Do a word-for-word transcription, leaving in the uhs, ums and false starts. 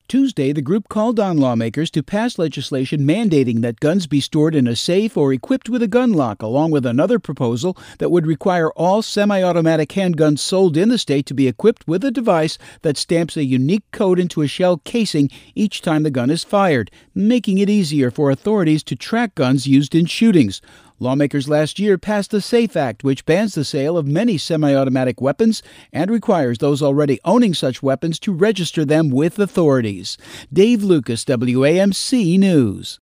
Tuesday, the group called on lawmakers to pass legislation mandating that guns be stored in a safe or equipped with a gun lock, along with another proposal that would require all semi-automatic handguns sold in the state to be equipped with a device that stamps a unique code into a shell casing each time the gun is fired, making it easier for authorities to track guns used in shootings. Lawmakers last year passed the SAFE Act, which bans the sale of many semi-automatic weapons and requires those already owning such weapons to register them with authorities. Dave Lucas, W A M C News.